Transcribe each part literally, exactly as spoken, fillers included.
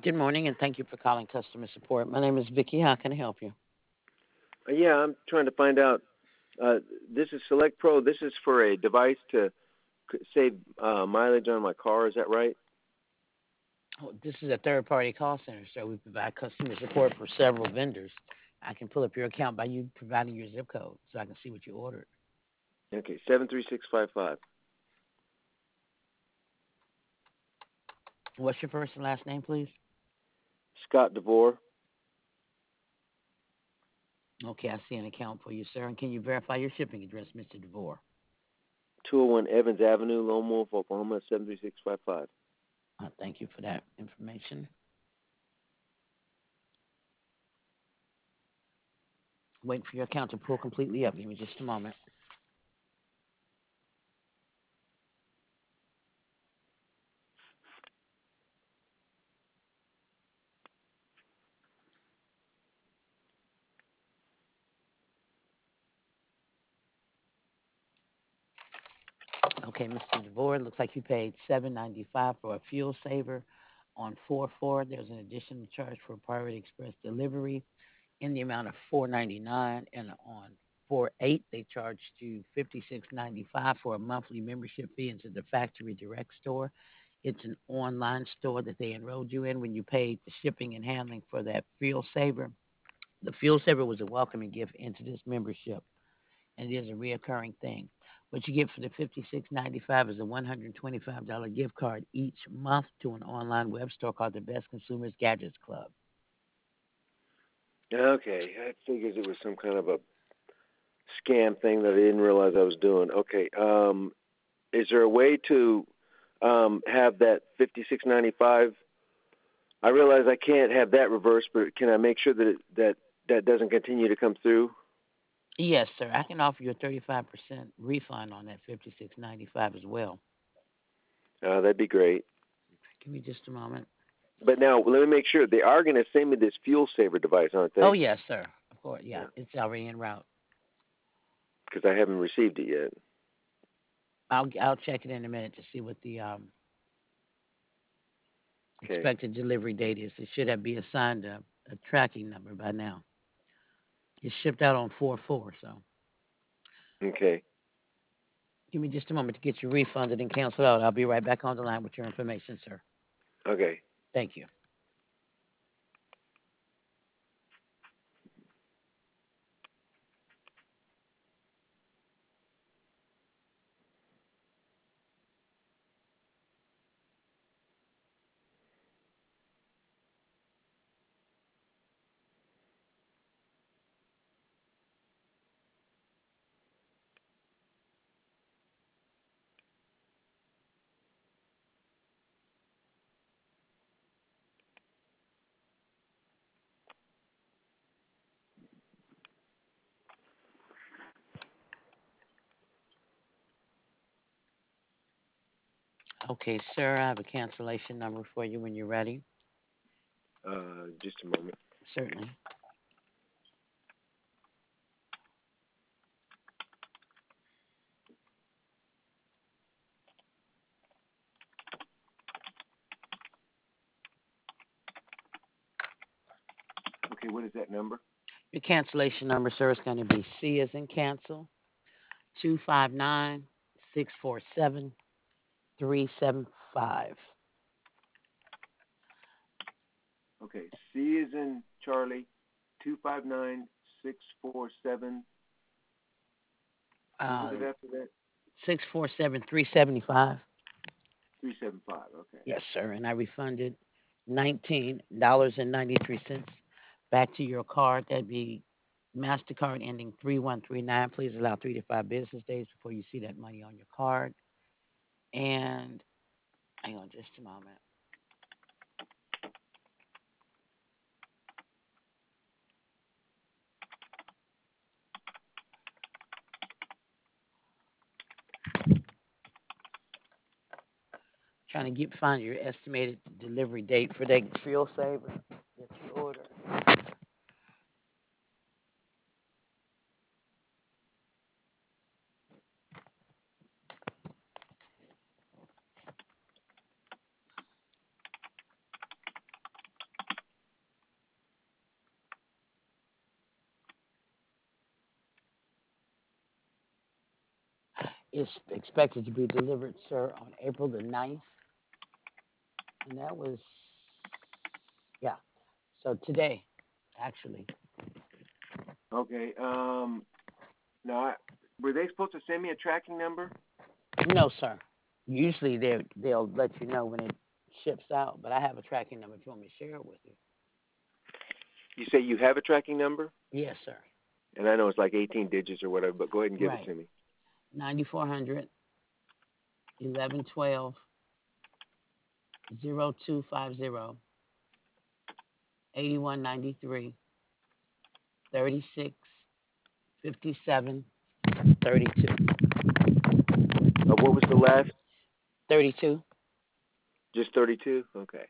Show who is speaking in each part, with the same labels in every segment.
Speaker 1: Good morning, and thank you for calling customer support. My name is Vicky. How can I help you?
Speaker 2: Uh, yeah, I'm trying to find out. Uh, this is Select Pro. This is for a device to c- save uh, mileage on my car. Is that right?
Speaker 1: Oh, this is a third-party call center, so we provide customer support for several vendors. I can pull up your account by you providing your zip code, so I can see what you ordered.
Speaker 2: Okay, seven three six five five.
Speaker 1: What's your first and last name, please?
Speaker 2: Scott DeVore,
Speaker 1: Okay, I see an account for you, sir. And can you verify your shipping address, Mister DeVore?
Speaker 2: two oh one Evans Avenue, Lone Wolf, Oklahoma, seven three six five five.
Speaker 1: Uh, thank you for that information. Waiting for your account to pull completely up. Give me just a moment. Okay, Mister DeVore, it looks like you paid seven ninety-five for a fuel saver on four four. There's an additional charge for Priority Express delivery in the amount of four ninety-nine, and on four eight they charged you fifty-six ninety-five for a monthly membership fee into the Factory Direct store. It's an online store that they enrolled you in when you paid the shipping and handling for that fuel saver. The fuel saver was a welcoming gift into this membership, and it is a reoccurring thing. What you get for the fifty-six ninety-five is a one hundred twenty-five dollars gift card each month to an online web store called the Best Consumers Gadgets Club.
Speaker 2: Okay, I figured it was some kind of a scam thing that I didn't realize I was doing. Okay, um, is there a way to um, have that fifty-six ninety-five? I realize I can't have that reversed, but can I make sure that it, that that doesn't continue to come through?
Speaker 1: Yes, sir. I can offer you a thirty-five percent refund on that fifty-six ninety-five as well.
Speaker 2: Uh, that'd be great.
Speaker 1: Give me just a moment.
Speaker 2: But now let me make sure they are going to send me this fuel saver device, aren't
Speaker 1: Oh,
Speaker 2: they?
Speaker 1: yes, sir. Of course, yeah.
Speaker 2: Yeah,
Speaker 1: It's already en route.
Speaker 2: because I haven't received it yet.
Speaker 1: I'll I'll check it in a minute to see what the um,
Speaker 2: Okay,
Speaker 1: expected delivery date is. It should have be assigned a, a tracking number by now. It's shipped out on four four, so
Speaker 2: okay,
Speaker 1: give me just a moment to get you refunded and canceled out. I'll be right back on the line with your information, sir.
Speaker 2: okay.
Speaker 1: Thank you. Okay, sir, I have a cancellation number for you when you're ready.
Speaker 2: Uh, just a moment.
Speaker 1: Certainly.
Speaker 2: Okay, what is that number?
Speaker 1: Your cancellation number, sir, is going to be C as in cancel, two five nine six four seven three seven five.
Speaker 2: Okay, C is in Charlie, two five nine six four seven. What was
Speaker 1: Uh,
Speaker 2: it after that?
Speaker 1: six four seven three seventy five.
Speaker 2: Three seven five. Okay.
Speaker 1: Yes, sir. And I refunded nineteen dollars and ninety three cents back to your card. That'd be MasterCard ending three one three nine. Please allow three to five business days before you see that money on your card. And hang on just a moment. Trying to get find your estimated delivery date for that fuel saver that you ordered. It's expected to be delivered, sir, on April the ninth. And that was, yeah. So today, actually.
Speaker 2: Okay. Um. Now, I, were they supposed to send me a tracking number?
Speaker 1: No, sir. Usually they they'll let you know when it ships out, but I have a tracking number if you want me to share it with you.
Speaker 2: You say you have a tracking number,
Speaker 1: Yes, sir.
Speaker 2: and I know it's like eighteen digits or whatever, but go ahead and give it
Speaker 1: Right.
Speaker 2: to me.
Speaker 1: ninety-four hundred, eleven twelve, zero two five zero, eighty-one ninety-three, thirty-six fifty-seven, thirty-two.
Speaker 2: Uh, what was the last?
Speaker 1: thirty-two.
Speaker 2: Just thirty-two. Okay.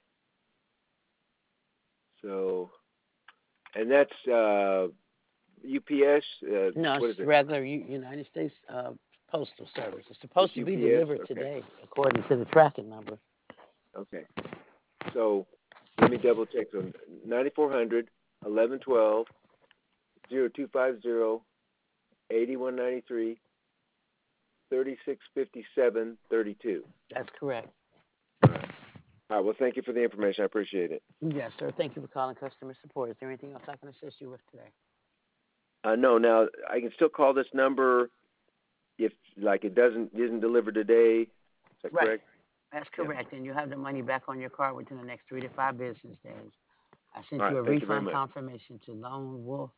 Speaker 2: So, and that's uh, U P S. Uh,
Speaker 1: No,
Speaker 2: what is
Speaker 1: it's
Speaker 2: it?
Speaker 1: regular U- United States uh, Postal Service. It's
Speaker 2: Just
Speaker 1: supposed to be
Speaker 2: U P S.
Speaker 1: delivered
Speaker 2: Okay.
Speaker 1: today, according to the tracking number.
Speaker 2: Okay. So, let me double check. So, ninety-four hundred, eleven twelve, zero two five zero, eighty-one ninety-three, thirty-six fifty-seven, thirty-two.
Speaker 1: That's correct.
Speaker 2: All right. All right. Well, thank you for the information. I appreciate it.
Speaker 1: Yes, sir. Thank you for calling customer support. Is there anything else I can assist you with today?
Speaker 2: Uh, no, now I can still call this number if, like, it doesn't isn't delivered today. Is that
Speaker 1: Right.
Speaker 2: correct?
Speaker 1: That's
Speaker 2: Yeah.
Speaker 1: correct. And you have the money back on your card within the next three to five business days. I
Speaker 2: All
Speaker 1: sent you
Speaker 2: right.
Speaker 1: a
Speaker 2: Thank you very
Speaker 1: refund
Speaker 2: much.
Speaker 1: confirmation to Lone Wolf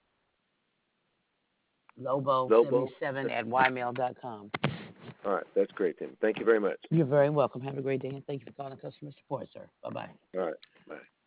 Speaker 1: Lobo
Speaker 2: Lobo.
Speaker 1: seventy-seven at ymail dot com.
Speaker 2: All right. That's great, Tim. Thank you very much.
Speaker 1: You're very welcome. Have a great day and thank you for calling customer support, sir. Bye bye.
Speaker 2: All right. Bye.